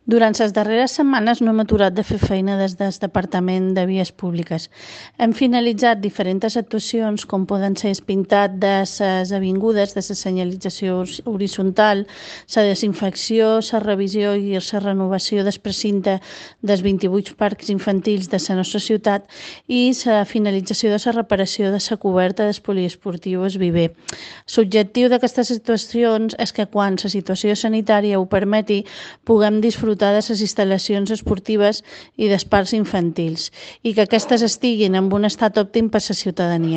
Durant les darreres setmanes no hem aturat de fer feina des del Departament de Vies Públiques. Hem finalitzat diferents actuacions, com poden ser el pintat de les avingudes, de la senyalització horitzontal, la desinfecció, la revisió i la renovació del precinte dels 28 parcs infantils de la nostra ciutat i la finalització de la reparació de la coberta del poliesportiu El Viver. L'objectiu d'aquestes actuacions és que quan la situació sanitària ho permeti puguem disfrutar de les instal·lacions esportives i dels parcs infantils i que aquestes estiguin en un estat òptim per a la ciutadania.